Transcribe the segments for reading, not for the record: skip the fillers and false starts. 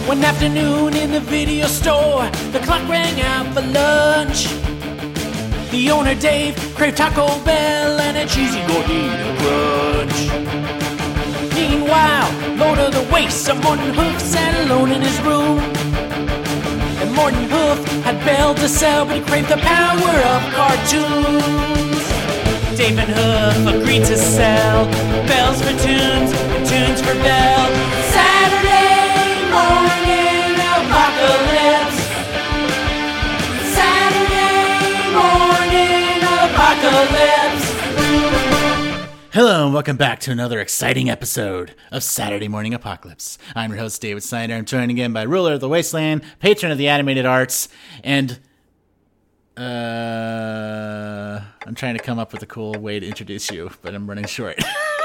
One afternoon in the video store, the clock rang out for lunch. The owner, Dave, craved Taco Bell and a cheesy gordita crunch. Meanwhile, Lord of the Waste, Morton Hoof sat alone in his room. And Morton Hoof had Bell to sell, but he craved the power of cartoons. Dave and Hoof agreed to sell bells for tunes and tunes for Bell. Saturday morning apocalypse. Saturday morning apocalypse. Hello and welcome back to another exciting episode of Saturday Morning Apocalypse. I'm your host, David Snyder. I'm joined again by Ruler of the Wasteland, patron of the animated arts, and I'm trying to come up with a cool way to introduce you, but I'm running short.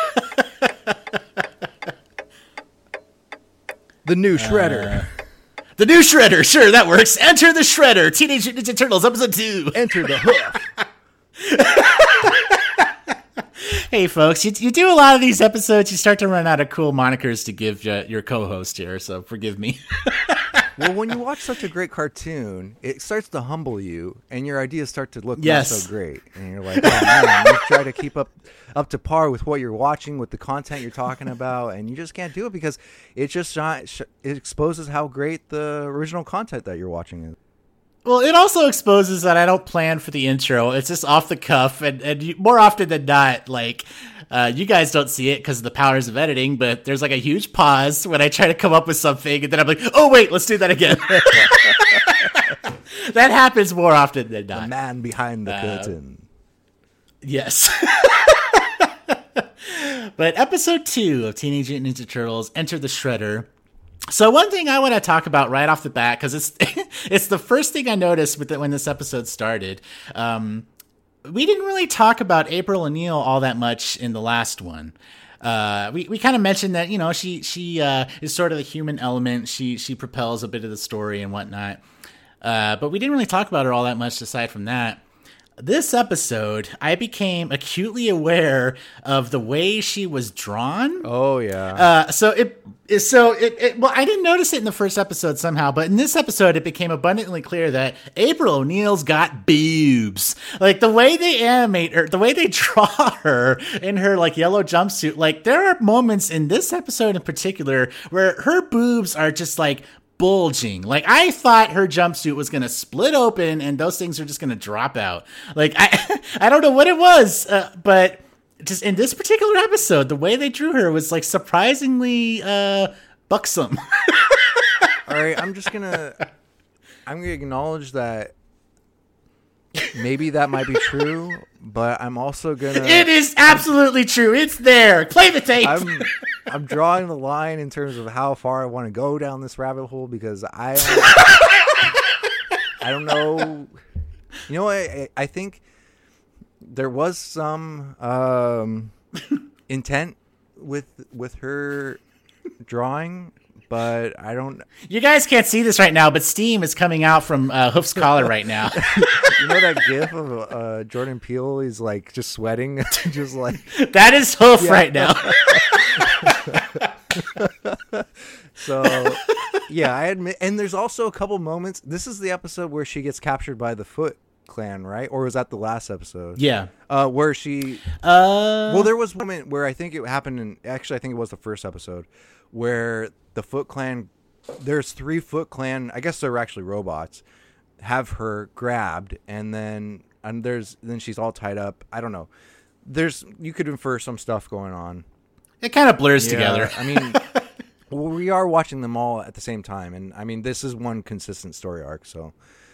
The new Shredder. The new Shredder, sure, that works. Enter the Shredder, Teenage Mutant Ninja Turtles, episode 2. Enter the Hoof. Hey, folks, you do a lot of these episodes, you start to run out of cool monikers to give your co-host here, so forgive me. Well, when you watch such a great cartoon, it starts to humble you, and your ideas start to look Yes. not so great. And you're like, oh, man, you try to keep up to par with what you're watching, with the content you're talking about, and you just can't do it because it just it exposes how great the original content that you're watching is. Well, it also exposes that I don't plan for the intro. It's just off the cuff, and more often than not, like, you guys don't see it because of the powers of editing, but there's like a huge pause when I try to come up with something, and then I'm like, oh, wait, let's do that again. That happens more often than not. The man behind the curtain. Yes. But episode 2 of Teenage Mutant Ninja Turtles, Enter the Shredder. So one thing I want to talk about right off the bat, because it's the first thing I noticed when this episode started. We didn't really talk about April O'Neil all that much in the last one. We kind of mentioned that, you know, she is sort of the human element. She propels a bit of the story and whatnot. But we didn't really talk about her all that much aside from that. This episode, I became acutely aware of the way she was drawn. Oh, yeah. Well, I didn't notice it in the first episode somehow, but in this episode, it became abundantly clear that April O'Neil's got boobs. Like, the way they animate her, the way they draw her in her, like, yellow jumpsuit, like, there are moments in this episode in particular where her boobs are just, like, bulging. Like, I thought her jumpsuit was going to split open and those things are just going to drop out. Like, I don't know what it was, but just in this particular episode, the way they drew her was, like, surprisingly buxom. All right, I'm gonna acknowledge that maybe that might be true, but I'm also gonna. It is absolutely true. It's there. Play the tape. I'm drawing the line in terms of how far I want to go down this rabbit hole because I don't know. You know, I think there was some intent with her drawing, but I don't. You guys can't see this right now, but steam is coming out from Hoof's collar right now. You know that gif of Jordan Peele? He's like just sweating, just like that is Hoof right now. So, yeah, I admit. And there's also a couple moments. This is the episode where she gets captured by the Foot Clan, right? Or was that the last episode? Yeah. Where she. Well, there was one moment where I think it happened actually, I think it was the first episode where the Foot Clan. There's 3 Foot Clan. I guess they're actually robots. Have her grabbed, and then she's all tied up. I don't know. You could infer some stuff going on. It kind of blurs together. I mean, we are watching them all at the same time, and I mean, this is one consistent story arc. So,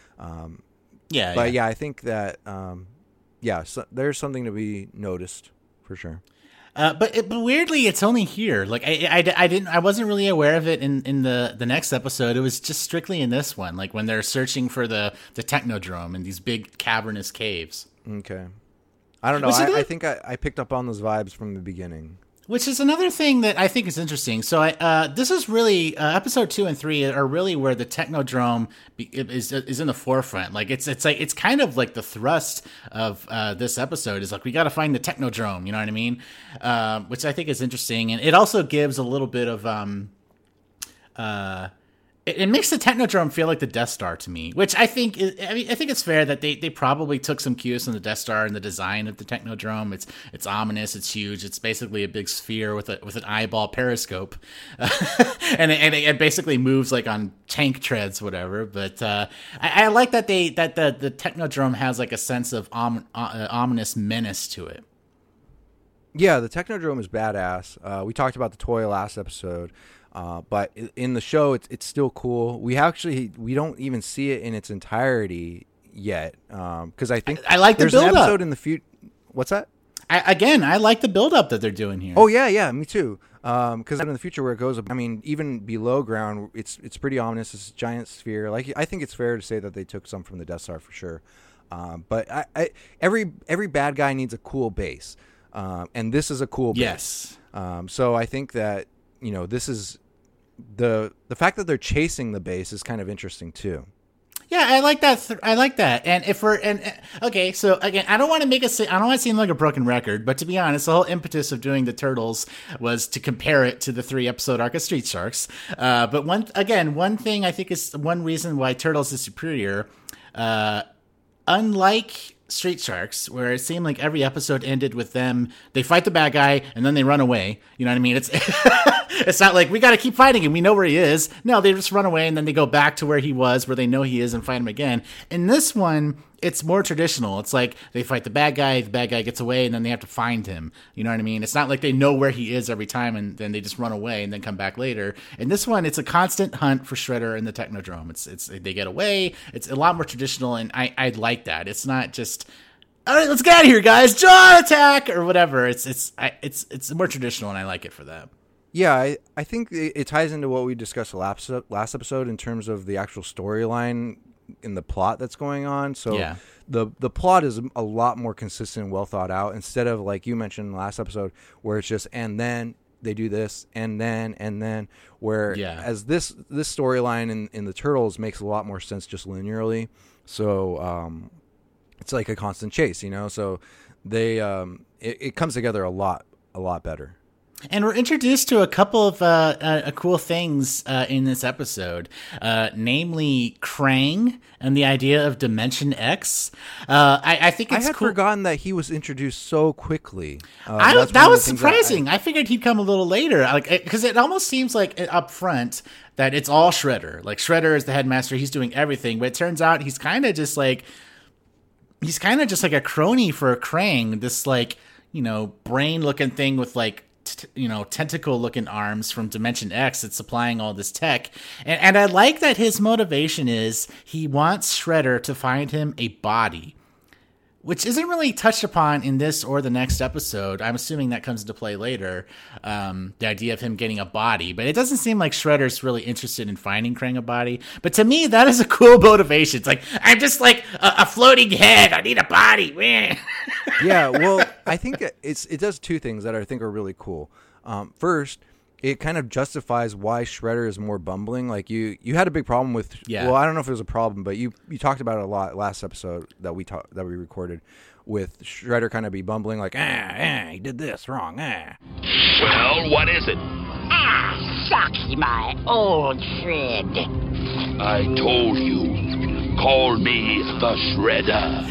I think that, so there's something to be noticed for sure. But weirdly, it's only here. Like I wasn't really aware of it in the next episode. It was just strictly in this one, like when they're searching for the Technodrome in these big cavernous caves. Okay, I don't know. I think I picked up on those vibes from the beginning. Which is another thing that I think is interesting. So this is really episode 2 and 3 are really where the Technodrome is in the forefront. Like it's kind of like the thrust of this episode is like we got to find the Technodrome. You know what I mean? Which I think is interesting, and it also gives a little bit of it makes the Technodrome feel like the Death Star to me, which I think I think it's fair that they probably took some cues from the Death Star and the design of the Technodrome. It's ominous, it's huge, it's basically a big sphere with an eyeball periscope, and it basically moves like on tank treads, whatever. But I like that the Technodrome has like a sense of ominous menace to it. Yeah, the Technodrome is badass. We talked about the toy last episode. But in the show, it's still cool. We don't even see it in its entirety yet, because I think I like the there's an build-up. episode in the future. What's that? I like the build-up that they're doing here. Oh yeah, me too. Because in the future where it goes, I mean, even below ground, it's pretty ominous. It's a giant sphere. Like I think it's fair to say that they took some from the Death Star for sure. But every bad guy needs a cool base, and this is a cool base. Yes. So I think that this is. The fact that they're chasing the base is kind of interesting too. Yeah, I like that. I like that. And okay, so again, I don't want to seem like a broken record, but to be honest, the whole impetus of doing the Turtles was to compare it to the 3-episode arc of Street Sharks. But one thing I think is one reason why Turtles is superior, unlike Street Sharks, where it seemed like every episode ended with them, they fight the bad guy and then they run away. You know what I mean? It's it's not like we got to keep fighting him. We know where he is. No, they just run away and then they go back to where he was, where they know he is, and fight him again. In this one, it's more traditional. It's like they fight the bad guy gets away, and then they have to find him. You know what I mean? It's not like they know where he is every time and then they just run away and then come back later. In this one, it's a constant hunt for Shredder and the Technodrome. It's they get away. It's a lot more traditional, and I like that. It's not just, all right, let's get out of here, guys. Jaw attack or whatever. It's more traditional, and I like it for that. Yeah, I think it ties into what we discussed last episode in terms of the actual storyline in the plot that's going on. So yeah. The plot is a lot more consistent and well thought out, instead of, like you mentioned last episode, where it's just and then they do this and then where as this storyline in the Turtles makes a lot more sense just linearly. So it's like a constant chase, so they it comes together a lot better. And we're introduced to a couple of cool things in this episode, namely Krang and the idea of Dimension X. I think it's I had cool. forgotten that he was introduced so quickly. That was surprising. I figured he'd come a little later, because it almost seems like up front that it's all Shredder. Like Shredder is the headmaster; he's doing everything. But it turns out he's kind of just like a crony for Krang. This brain-looking thing with tentacle-looking arms from Dimension X that's supplying all this tech. And I like that his motivation is he wants Shredder to find him a body, which isn't really touched upon in this or the next episode. I'm assuming that comes into play later, the idea of him getting a body. But it doesn't seem like Shredder's really interested in finding Krang a body. But to me, that is a cool motivation. It's like, I'm just like a floating head. I need a body. Yeah, well, I think it does two things that I think are really cool. First, it kind of justifies why Shredder is more bumbling. Like you had a big problem with. Yeah. Well, I don't know if it was a problem, but you talked about it a lot last episode that we recorded, with Shredder kind of be bumbling like, he did this wrong. Well, what is it? Shucks, my old friend. I told you, call me the Shredder.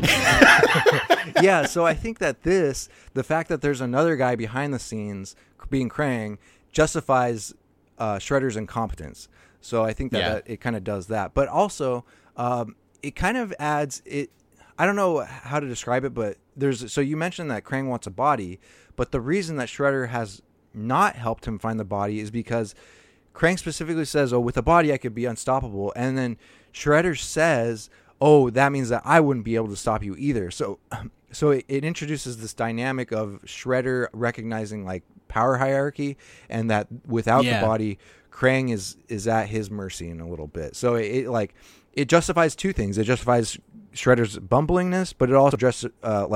Yeah, so I think that the fact that there's another guy behind the scenes being Krang, justifies Shredder's incompetence. So I think that it kind of does that. But also, it kind of adds it. I don't know how to describe it, but so you mentioned that Krang wants a body, but the reason that Shredder has not helped him find the body is because Krang specifically says, "Oh, with a body I could be unstoppable," and then Shredder says, "Oh, that means that I wouldn't be able to stop you either." So it introduces this dynamic of Shredder recognizing like power hierarchy, and that without the body, Krang is at his mercy in a little bit. So it justifies two things. It justifies Shredder's bumblingness, but it also just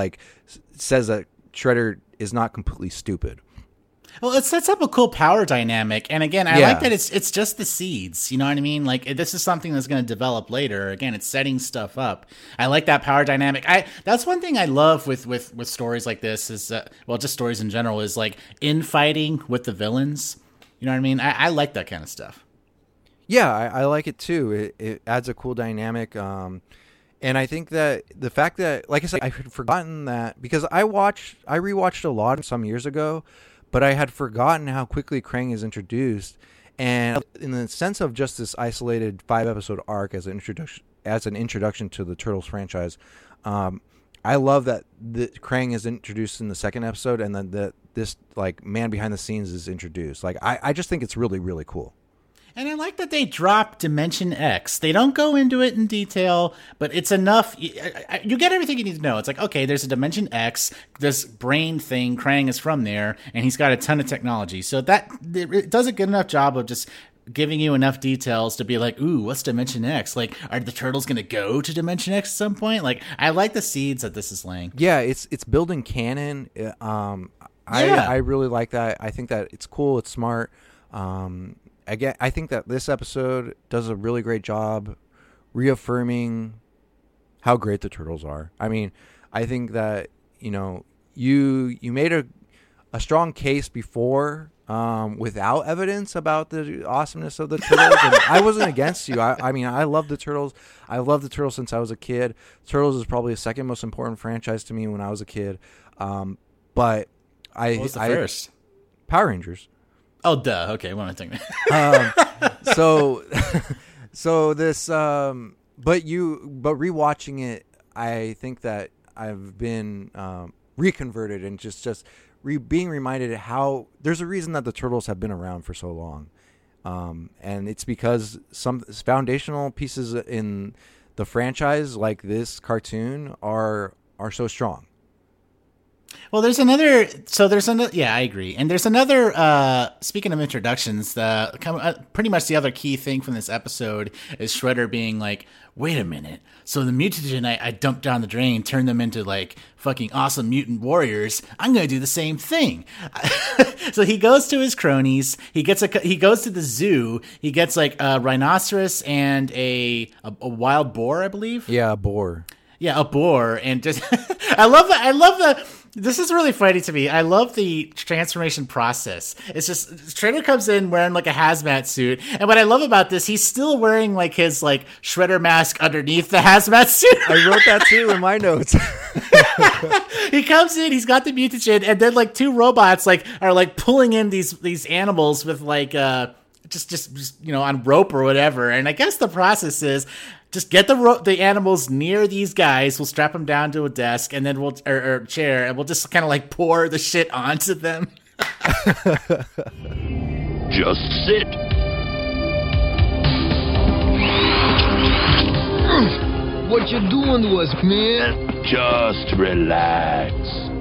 says that Shredder is not completely stupid. Well, it sets up a cool power dynamic, and again, I like that it's just the seeds. You know what I mean? Like, this is something that's going to develop later. Again, it's setting stuff up. I like that power dynamic. That's one thing I love with stories like this is just stories in general, is like infighting with the villains. You know what I mean? I like that kind of stuff. Yeah, I like it too. It adds a cool dynamic. And I think that the fact that, like I said, I had forgotten that because I rewatched a lot some years ago, but I had forgotten how quickly Krang is introduced. And in the sense of just this isolated 5-episode arc as an introduction to the Turtles franchise, I love that the Krang is introduced in the second episode, and then that this like man behind the scenes is introduced. Like I just think it's really, really cool. And I like that they drop Dimension X. They don't go into it in detail, but it's enough. You get everything you need to know. It's like, okay, there's a Dimension X, this brain thing, Krang is from there, and he's got a ton of technology. So that it does a good enough job of just giving you enough details to be like, ooh, what's Dimension X? Like, are the Turtles going to go to Dimension X at some point? Like, I like the seeds that this is laying. Yeah, it's building canon. I really like that. I think that it's cool. It's smart. Again, I think that this episode does a really great job reaffirming how great the Turtles are. I mean, I think that, you know, you made a strong case before without evidence about the awesomeness of the Turtles. And I wasn't against you. I mean, I love the Turtles. I loved the Turtles since I was a kid. Turtles is probably the second most important franchise to me when I was a kid. But what was the first? Power Rangers. Oh, duh. Okay, what am I thinking? So this, but rewatching it, I think that I've been reconverted and just being reminded how there's a reason that the Turtles have been around for so long, and it's because some foundational pieces in the franchise, like this cartoon, are so strong. Well, yeah, I agree. And there's another, speaking of introductions, pretty much the other key thing from this episode is Shredder being like, wait a minute. So the mutagen I dumped down the drain turned them into like fucking awesome mutant warriors. I'm going to do the same thing. So he goes to his cronies. He goes to the zoo. He gets like a rhinoceros and a wild boar, I believe. Yeah, a boar. Yeah, a boar. And just, I love the, this is really funny to me. I love the transformation process. It's just Shredder comes in wearing like a hazmat suit, and what I love about this, he's still wearing like his like Shredder mask underneath the hazmat suit. I wrote that too in my notes. He comes in, he's got the mutagen, and then like two robots like are like pulling in these animals with like just you know, on rope or whatever. And I guess the process is just get the animals near these guys. We'll strap them down to a desk, and then or chair, and we'll just kind of like pour the shit onto them. Just sit. What you doing to us, man? Just relax.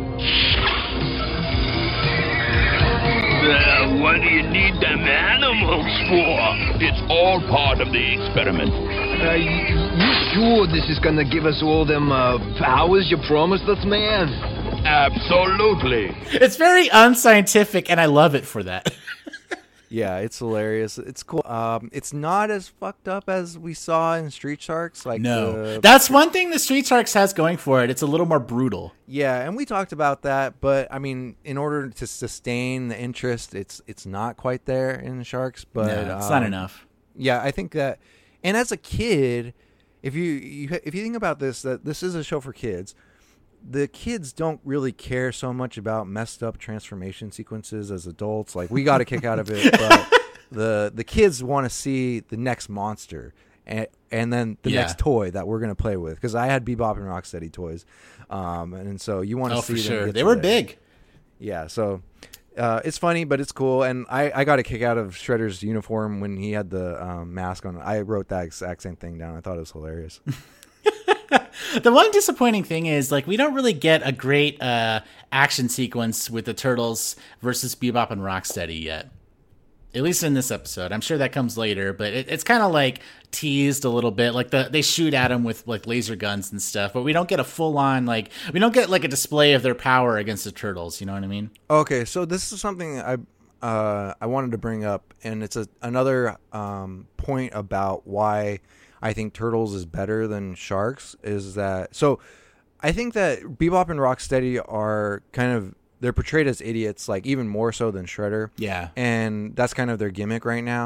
What do you need them animals for? It's all part of the experiment. You sure this is gonna give us all them powers you promised us, man? Absolutely. It's very unscientific, and I love it for that. Yeah, it's hilarious. It's cool. It's not as fucked up as we saw in Street Sharks. Like, no, that's one thing the Street Sharks has going for it. It's a little more brutal. Yeah, and we talked about that, but I mean, in order to sustain the interest, it's not quite there in Sharks. But no, it's not enough. Yeah, I think that. And as a kid, if you think about this, that this is a show for kids. The kids don't really care so much about messed up transformation sequences as adults. Like, we got a kick out of it, but the kids want to see the next monster and then the next toy that we're going to play with. Because I had Bebop and Rocksteady toys, and so you want to see for them sure. get They to were there. big. Yeah, so it's funny, but it's cool. And I got a kick out of Shredder's uniform when he had the mask on. I wrote that exact same thing down. I thought it was hilarious. The one disappointing thing is, like, we don't really get a great action sequence with the Turtles versus Bebop and Rocksteady yet. At least in this episode. I'm sure that comes later, but it's kind of like teased a little bit. Like they shoot at them with like laser guns and stuff, but we don't get a full on, like, we don't get like a display of their power against the Turtles. You know what I mean? Okay, so this is something I wanted to bring up, and it's another point about why I think Turtles is better than Sharks. Is that so? I think that Bebop and Rocksteady are they're portrayed as idiots, like even more so than Shredder. Yeah. And that's kind of their gimmick right now.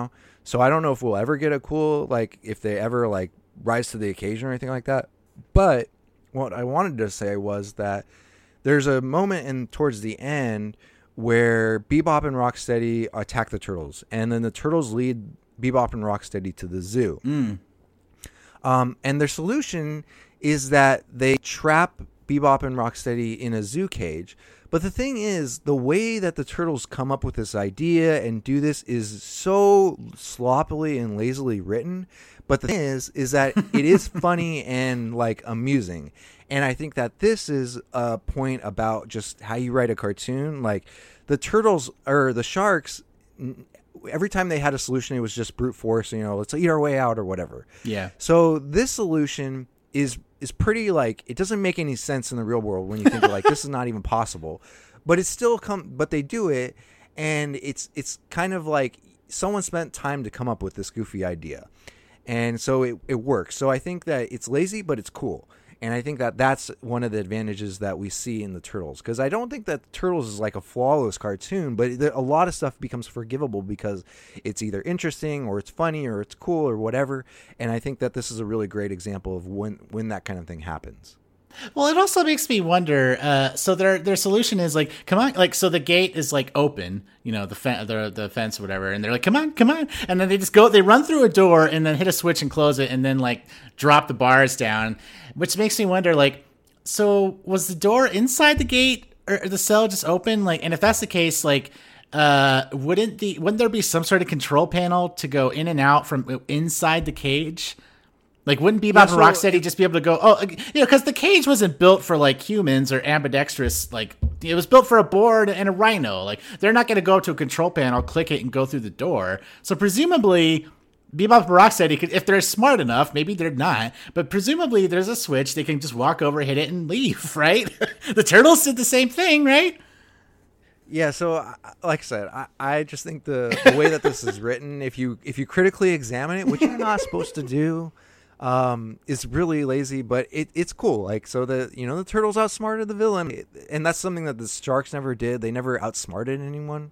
So I don't know if we'll ever get a cool, like, if they ever, like, rise to the occasion or anything like that. But what I wanted to say was that there's a moment towards the end where Bebop and Rocksteady attack the turtles, and then the turtles lead Bebop and Rocksteady to the zoo. And their solution is that they trap Bebop and Rocksteady in a zoo cage. But the thing is, the way that the turtles come up with this idea and do this is so sloppily and lazily written. But the thing is that it is funny and, like, amusing. And I think that this is a point about just how you write a cartoon. Like, the turtles or the sharks, every time they had a solution, it was just brute force, let's eat our way out or whatever. Yeah. So this solution is pretty, like, it doesn't make any sense in the real world when you think like this is not even possible, but it's still but they do it, and it's kind of like someone spent time to come up with this goofy idea, and so it works. So I think that it's lazy, but it's cool. And I think that that's one of the advantages that we see in the Turtles, because I don't think that Turtles is like a flawless cartoon, but a lot of stuff becomes forgivable because it's either interesting or it's funny or it's cool or whatever. And I think that this is a really great example of when that kind of thing happens. Well, it also makes me wonder. So their solution is like, come on, like, so the gate is like open, the fence or whatever, and they're like, come on, and then they run through a door and then hit a switch and close it, and then like drop the bars down, which makes me wonder, like, so was the door inside the gate or the cell just open? Like, and if that's the case, like, wouldn't there be some sort of control panel to go in and out from inside the cage? Like, wouldn't Bebop and Rocksteady just be able to go, because the cage wasn't built for, like, humans or ambidextrous, like, it was built for a board and a rhino. Like, they're not going to go to a control panel, click it, and go through the door. So, presumably, Bebop and Rocksteady could, if they're smart enough, maybe they're not, but presumably there's a switch, they can just walk over, hit it, and leave, right? The Turtles did the same thing, right? Yeah, so like I said, I just think the way that this is written, if you critically examine it, which you're not supposed to do, is really lazy, but it's cool. Like, so the Turtles outsmarted the villain, and that's something that the Sharks never did. They never outsmarted anyone.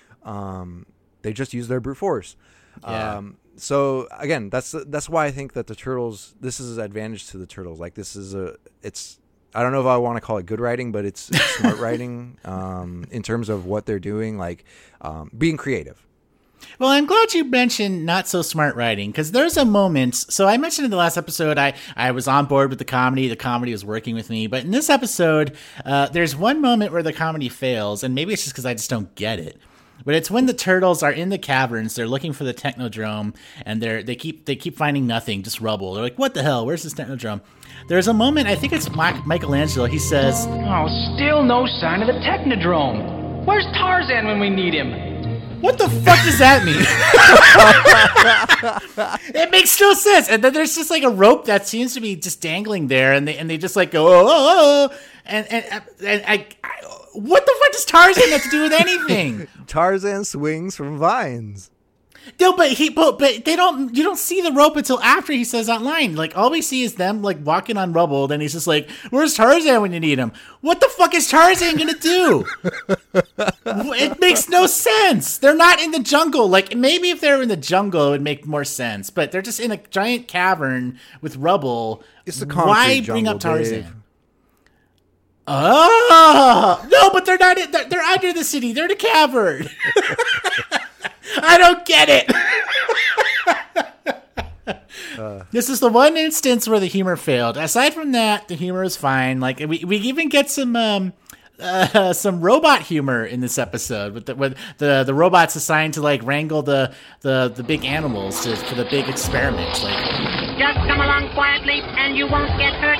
They just used their brute force. Yeah. So again, that's why I think that the Turtles, this is an advantage to the Turtles. Like, this is I don't know if I want to call it good writing, but it's smart writing, in terms of what they're doing, like, being creative. Well, I'm glad you mentioned not so smart writing, because there's a moment. So I mentioned in the last episode, I was on board with the comedy. The comedy was working with me. But in this episode, there's one moment where the comedy fails, and maybe it's just because I just don't get it. But it's when the Turtles are in the caverns. They're looking for the Technodrome, and they keep finding nothing, just rubble. They're like, "What the hell? Where's this Technodrome?" There's a moment. I think it's Michelangelo. He says, "Oh, still no sign of the Technodrome. Where's Tarzan when we need him?" What the fuck does that mean? It makes no sense. And then there's just like a rope that seems to be just dangling there, and they just like go, oh, and I what the fuck does Tarzan have to do with anything? Tarzan swings from vines. No, but they don't. You don't see the rope until after he says that line. Like, all we see is them like walking on rubble. Then he's just like, "Where's Tarzan when you need him?" What the fuck is Tarzan gonna do? It makes no sense. They're not in the jungle. Like, maybe if they were in the jungle, it would make more sense. But they're just in a giant cavern with rubble. It's the concrete Why jungle, bring up Tarzan? Dave. Oh no! But they're not. They're under the city. They're in a cavern. I don't get it. This is the one instance where the humor failed. Aside from that, the humor is fine. Like, we even get some robot humor in this episode with the robots assigned to like wrangle the big animals for the big experiments. Like, just come along quietly and you won't get hurt.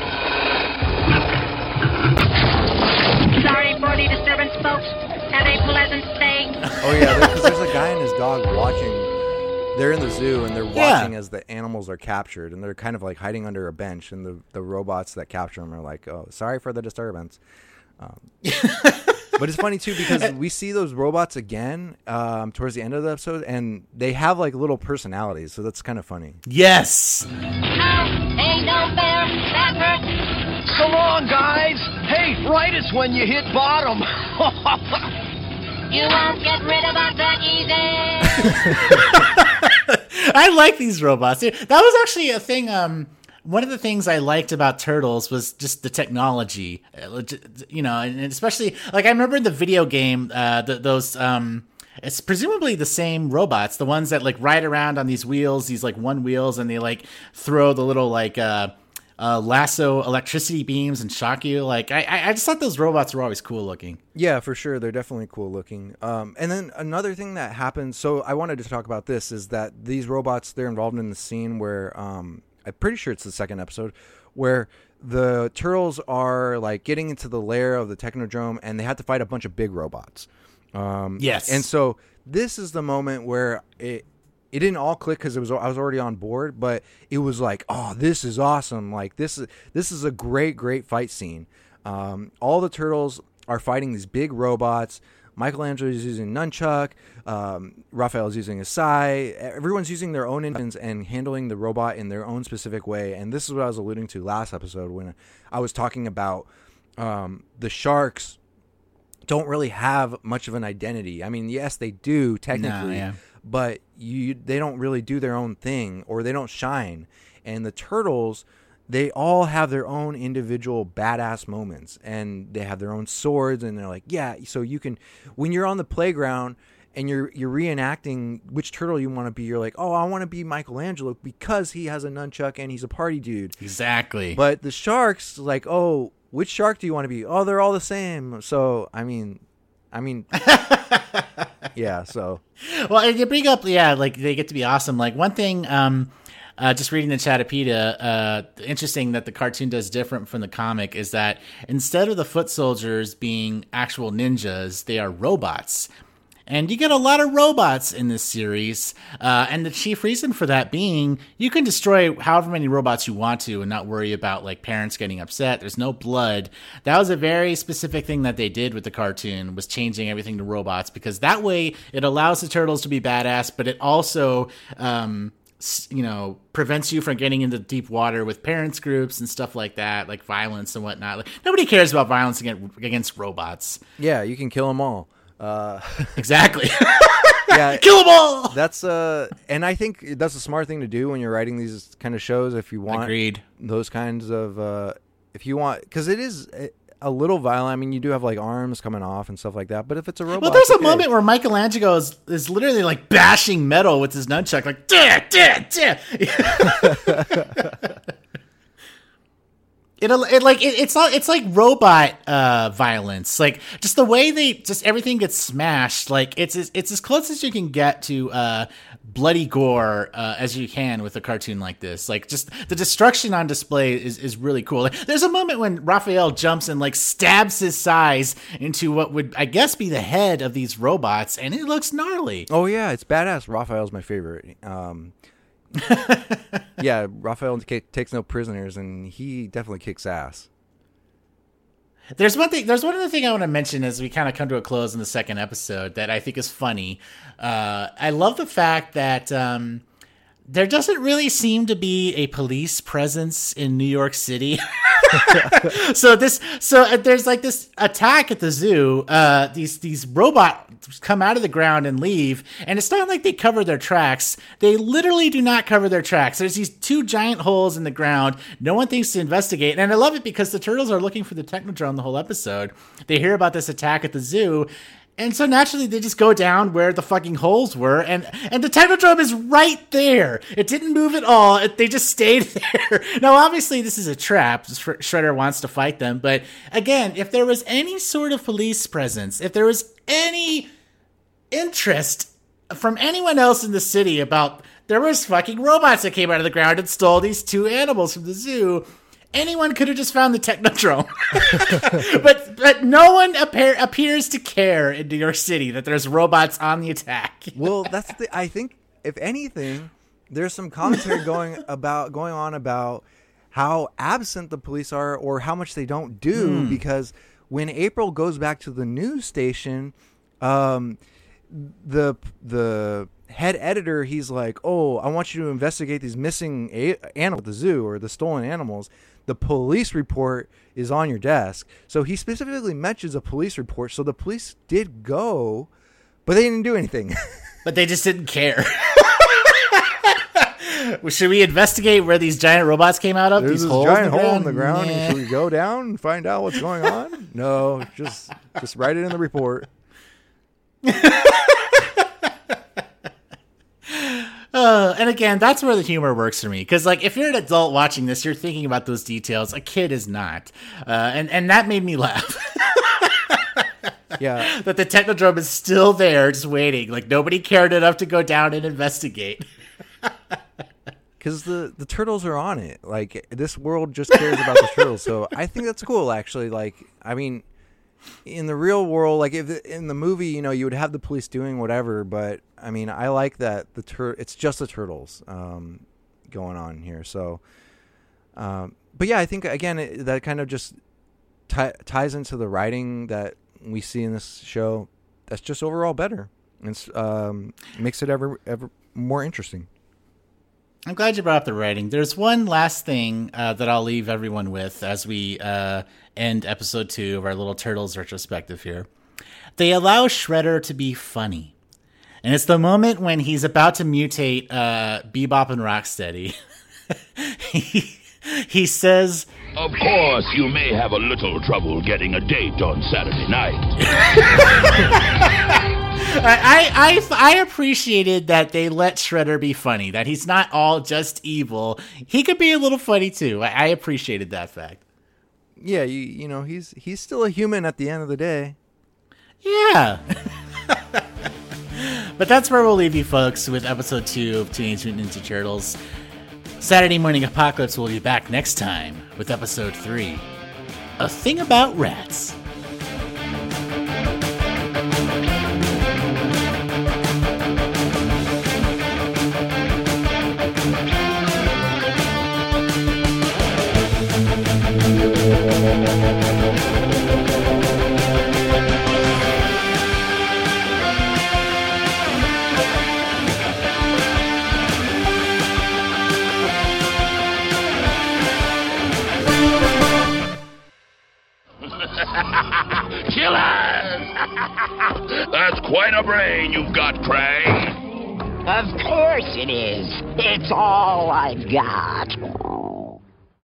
Sorry for the disturbance, folks. Have a pleasant stay. Oh yeah, because there's a guy and his dog watching. They're in the zoo and they're watching as the animals are captured, and they're kind of like hiding under a bench, and the robots that capture them are like, "Oh, sorry for the disturbance." But it's funny too because we see those robots again towards the end of the episode, and they have like little personalities, so that's kind of funny. yes. No, ain't no fair. That hurts. So long, guys. Hey, right is when you hit bottom. You won't get rid of us that easy. like these robots. That was actually a thing. One of the things I liked about Turtles was just the technology, and especially like I remember in the video game, those. It's presumably the same robots, the ones that like ride around on these wheels, these like one wheels, and they like throw the little like lasso electricity beams and shock you. Like I just thought those robots were always cool looking. Yeah, for sure. They're definitely cool looking. And then another thing that happens, so I wanted to talk about this, is that these robots, they're involved in the scene where I'm pretty sure it's the second episode, where the turtles are like getting into the lair of the Technodrome and they have to fight a bunch of big robots. Yes. And so this is the moment where it didn't all click because I was already on board, but it was like, oh, this is awesome. Like this is a great fight scene. All the turtles are fighting these big robots. Michelangelo is using nunchuck. Raphael is using a sai. Everyone's using their own engines and handling the robot in their own specific way. And this is what I was alluding to last episode when I was talking about the sharks don't really have much of an identity. I mean, yes, they do technically, but they don't really do their own thing, or they don't shine. And the turtles, they all have their own individual badass moments, and they have their own swords, and they're like, yeah. So you can, when you're on the playground and you're reenacting which turtle you want to be, you're like, oh, I want to be Michelangelo because he has a nunchuck and he's a party dude. Exactly. But the sharks, like, oh, which shark do you want to be? Oh, they're all the same. So, I mean, yeah, so. Well, you bring up, like, they get to be awesome. Like, one thing, just reading the Chatapita, interesting that the cartoon does different from the comic is that instead of the foot soldiers being actual ninjas, they are robots. And you get a lot of robots in this series, and the chief reason for that being you can destroy however many robots you want to and not worry about like parents getting upset. There's no blood. That was a very specific thing that they did with the cartoon, was changing everything to robots, because that way it allows the turtles to be badass, but it also prevents you from getting into deep water with parents groups and stuff like that, like violence and whatnot. Like, nobody cares about violence against robots. Yeah, you can kill them all. Exactly. Yeah, kill them all. That's and I think that's a smart thing to do when you're writing these kind of shows. If you want, agreed, those kinds of, if you want, because it is a little violent. I mean, you do have like arms coming off and stuff like that. But if it's a robot, well, there's a moment where Michelangelo is literally like bashing metal with his nunchuck, like It's like robot violence, like just the way everything gets smashed. Like it's as close as you can get to bloody gore as you can with a cartoon like this. Like just the destruction on display is really cool. Like, there's a moment when Raphael jumps and like stabs his size into what would I guess be the head of these robots, and it looks gnarly. Oh yeah, it's badass. Raphael's my favorite. Yeah, Raphael takes no prisoners, and he definitely kicks ass. There's one other thing I want to mention as we kind of come to a close in the second episode that I think is funny. I love the fact that there doesn't really seem to be a police presence in New York City. So there's like this attack at the zoo. These robots come out of the ground and leave, and it's not like they cover their tracks. They literally do not cover their tracks. There's these two giant holes in the ground. No one thinks to investigate, and I love it because the turtles are looking for the Technodrome the whole episode. They hear about this attack at the zoo, and so naturally they just go down where the fucking holes were, and the Technodrome is right there. It didn't move at all. They just stayed there. Now, obviously, this is a trap. Shredder wants to fight them, but again, if there was any sort of police presence, if there was any interest from anyone else in the city about there was fucking robots that came out of the ground and stole these two animals from the zoo, anyone could have just found the Technodrome. but no one appears to care in New York City that there's robots on the attack. Well, I think if anything, there's some commentary going on about how absent the police are or how much they don't do, because when April goes back to the news station, the head editor, he's like, oh, I want you to investigate these missing animals at the zoo, or the stolen animals. The police report is on your desk. So he specifically mentions a police report. So the police did go, but they didn't do anything. But they just didn't care. Should we investigate where these giant robots came out of? There's These this holes giant in the hole in ground? the ground. Nah. Should we go down and find out what's going on? No, just write it in the report. And again, that's where the humor works for me. Because, like, if you're an adult watching this, you're thinking about those details. A kid is not. And that made me laugh. Yeah. That the Technodrome is still there, just waiting. Like, nobody cared enough to go down and investigate. Because the turtles are on it. Like, this world just cares about the turtles. So I think that's cool, actually. Like, I mean, in the real world, like, if in the movie, you know, you would have the police doing whatever. But, I mean, I like that it's just the turtles going on here. So, but yeah, I think, again, that kind of just ties into the writing that we see in this show. That's just overall better. And makes it ever more interesting. I'm glad you brought up the writing. There's one last thing that I'll leave everyone with as we end episode 2 of our little Turtles retrospective here. They allow Shredder to be funny. And it's the moment when he's about to mutate Bebop and Rocksteady. He says, Of course, you may have a little trouble getting a date on Saturday night. I appreciated that they let Shredder be funny, that he's not all just evil. He could be a little funny too. I appreciated that fact. Yeah, you know, he's still a human at the end of the day. Yeah. But that's where we'll leave you folks with episode 2 of Teenage Mutant Ninja Turtles. Saturday Morning Apocalypse will be back next time with episode 3, A Thing About Rats. Killers! That's quite a brain you've got, Krang. Of course it is. It's all I've got.